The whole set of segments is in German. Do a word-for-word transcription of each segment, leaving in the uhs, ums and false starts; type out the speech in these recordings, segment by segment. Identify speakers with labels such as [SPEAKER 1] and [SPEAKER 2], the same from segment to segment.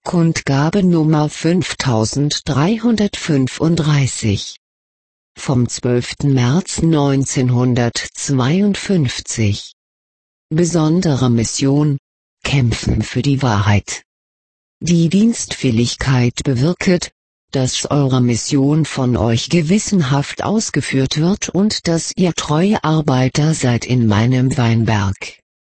[SPEAKER 1] Kundgabe Nummer fünftausenddreihundertfünfunddreißig. Vom zwölften März neunzehnhundertzweiundfünfzig. Besondere Mission: Kämpfen für die Wahrheit. Die Dienstwilligkeit bewirket, dass eure Mission von euch gewissenhaft ausgeführt wird und dass ihr treue Arbeiter seid in meinem Weinberg.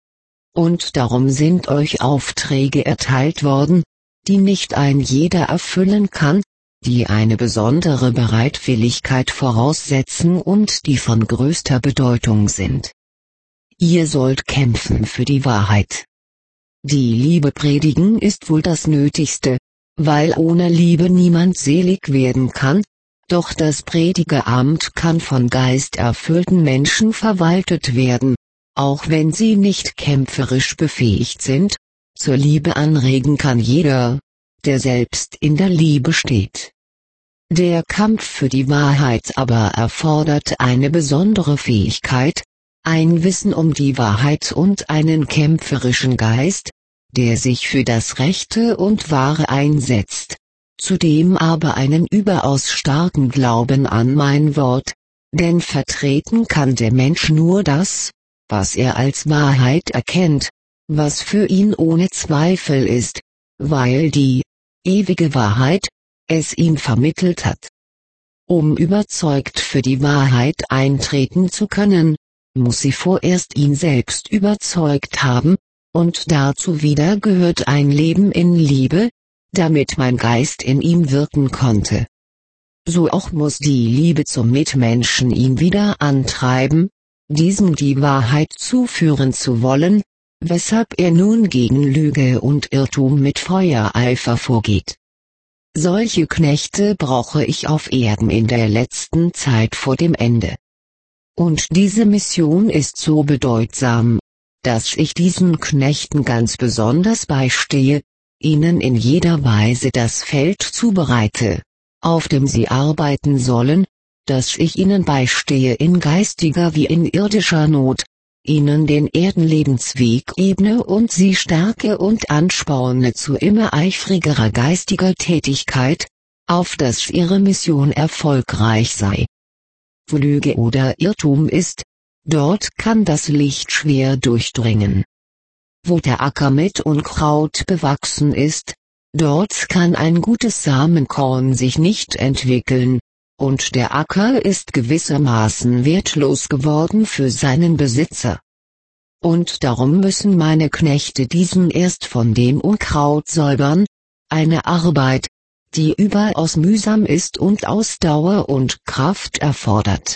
[SPEAKER 1] Und darum sind euch Aufträge erteilt worden, die nicht ein jeder erfüllen kann, die eine besondere Bereitwilligkeit voraussetzen und die von größter Bedeutung sind. Ihr sollt kämpfen für die Wahrheit. Die Liebe predigen ist wohl das Nötigste, weil ohne Liebe niemand selig werden kann, doch das Predigeramt kann von geisterfüllten Menschen verwaltet werden, auch wenn sie nicht kämpferisch befähigt sind. Zur Liebe anregen kann jeder, der selbst in der Liebe steht. Der Kampf für die Wahrheit aber erfordert eine besondere Fähigkeit, ein Wissen um die Wahrheit und einen kämpferischen Geist, der sich für das Rechte und Wahre einsetzt, zudem aber einen überaus starken Glauben an mein Wort, denn vertreten kann der Mensch nur das, was er als Wahrheit erkennt, was für ihn ohne Zweifel ist, weil die ewige Wahrheit es ihm vermittelt hat. Um überzeugt für die Wahrheit eintreten zu können, muss sie vorerst ihn selbst überzeugt haben, und dazu wieder gehört ein Leben in Liebe, damit mein Geist in ihm wirken konnte. So auch muss die Liebe zum Mitmenschen ihn wieder antreiben, diesem die Wahrheit zuführen zu wollen, weshalb er nun gegen Lüge und Irrtum mit Feuereifer vorgeht. Solche Knechte brauche ich auf Erden in der letzten Zeit vor dem Ende. Und diese Mission ist so bedeutsam, dass ich diesen Knechten ganz besonders beistehe, ihnen in jeder Weise das Feld zubereite, auf dem sie arbeiten sollen, dass ich ihnen beistehe in geistiger wie in irdischer Not, ihnen den Erdenlebensweg ebne und sie stärke und ansporne zu immer eifrigerer geistiger Tätigkeit, auf dass ihre Mission erfolgreich sei. Wo Lüge oder Irrtum ist, dort kann das Licht schwer durchdringen. Wo der Acker mit Unkraut bewachsen ist, dort kann ein gutes Samenkorn sich nicht entwickeln, und der Acker ist gewissermaßen wertlos geworden für seinen Besitzer. Und darum müssen meine Knechte diesen erst von dem Unkraut säubern, eine Arbeit, die überaus mühsam ist und Ausdauer und Kraft erfordert.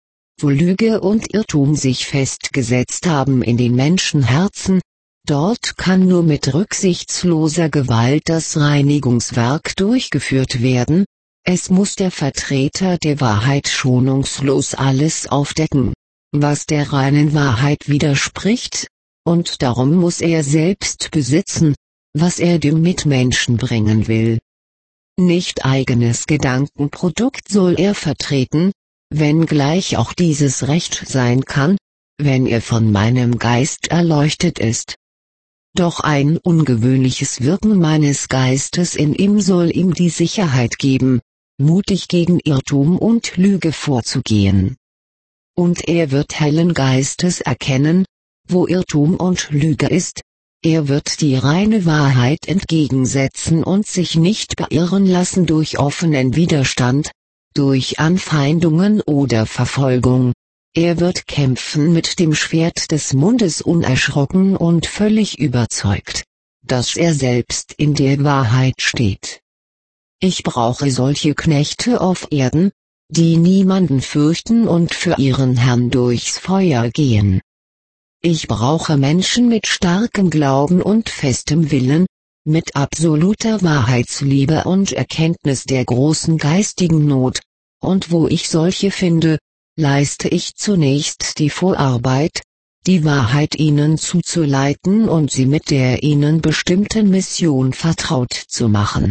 [SPEAKER 1] Wo Lüge und Irrtum sich festgesetzt haben in den Menschenherzen, dort kann nur mit rücksichtsloser Gewalt das Reinigungswerk durchgeführt werden. Es muss der Vertreter der Wahrheit schonungslos alles aufdecken, was der reinen Wahrheit widerspricht, und darum muss er selbst besitzen, was er dem Mitmenschen bringen will. Nicht eigenes Gedankenprodukt soll er vertreten, wenngleich auch dieses Recht sein kann, wenn er von meinem Geist erleuchtet ist. Doch ein ungewöhnliches Wirken meines Geistes in ihm soll ihm die Sicherheit geben, mutig gegen Irrtum und Lüge vorzugehen. Und er wird hellen Geistes erkennen, wo Irrtum und Lüge ist, er wird die reine Wahrheit entgegensetzen und sich nicht beirren lassen durch offenen Widerstand, durch Anfeindungen oder Verfolgung. Er wird kämpfen mit dem Schwert des Mundes unerschrocken und völlig überzeugt, dass er selbst in der Wahrheit steht. Ich brauche solche Knechte auf Erden, die niemanden fürchten und für ihren Herrn durchs Feuer gehen. Ich brauche Menschen mit starkem Glauben und festem Willen, mit absoluter Wahrheitsliebe und Erkenntnis der großen geistigen Not, und wo ich solche finde, leiste ich zunächst die Vorarbeit, die Wahrheit ihnen zuzuleiten und sie mit der ihnen bestimmten Mission vertraut zu machen.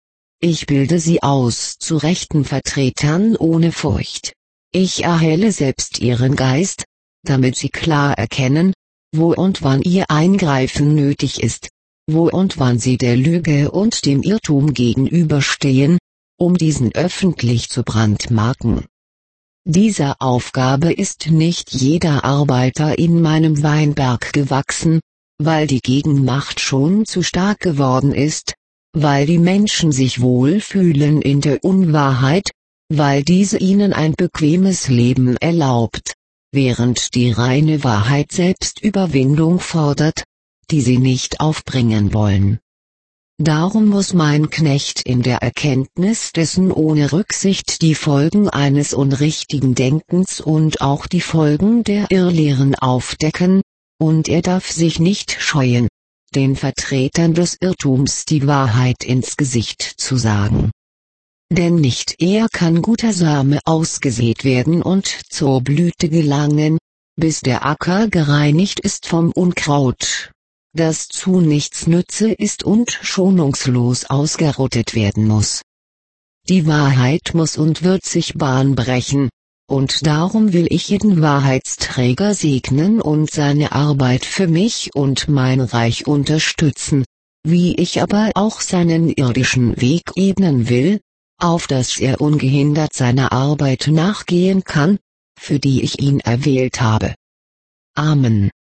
[SPEAKER 1] Ich bilde sie aus zu rechten Vertretern ohne Furcht. Ich erhelle selbst ihren Geist, damit sie klar erkennen, wo und wann ihr Eingreifen nötig ist, wo und wann sie der Lüge und dem Irrtum gegenüberstehen, um diesen öffentlich zu brandmarken. Dieser Aufgabe ist nicht jeder Arbeiter in meinem Weinberg gewachsen, weil die Gegenmacht schon zu stark geworden ist, weil die Menschen sich wohlfühlen in der Unwahrheit, weil diese ihnen ein bequemes Leben erlaubt, während die reine Wahrheit selbst Überwindung fordert, die sie nicht aufbringen wollen. Darum muss mein Knecht in der Erkenntnis dessen ohne Rücksicht die Folgen eines unrichtigen Denkens und auch die Folgen der Irrlehren aufdecken, und er darf sich nicht scheuen, den Vertretern des Irrtums die Wahrheit ins Gesicht zu sagen. Denn nicht er kann guter Same ausgesät werden und zur Blüte gelangen, bis der Acker gereinigt ist vom Unkraut, das zu nichts nütze ist und schonungslos ausgerottet werden muss. Die Wahrheit muss und wird sich Bahn brechen, und darum will ich jeden Wahrheitsträger segnen und seine Arbeit für mich und mein Reich unterstützen, wie ich aber auch seinen irdischen Weg ebnen will, auf dass er ungehindert seiner Arbeit nachgehen kann, für die ich ihn erwählt habe. Amen.